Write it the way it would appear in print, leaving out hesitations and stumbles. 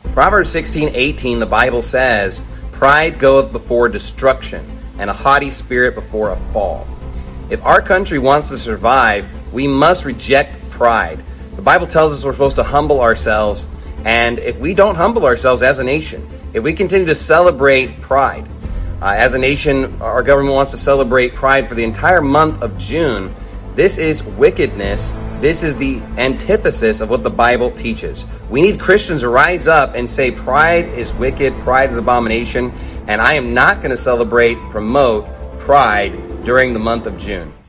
Proverbs 16:18, the Bible says, "Pride goeth before destruction, and a haughty spirit before a fall." If our country wants to survive, we must reject pride. The Bible tells us we're supposed to humble ourselves, and if we don't humble ourselves as a nation, if we continue to celebrate pride, as a nation, our government wants to celebrate pride for the entire month of June. This is wickedness. This is the antithesis of what the Bible teaches. We need Christians to rise up and say pride is wicked, pride is abomination, and I am not going to promote pride during the month of June.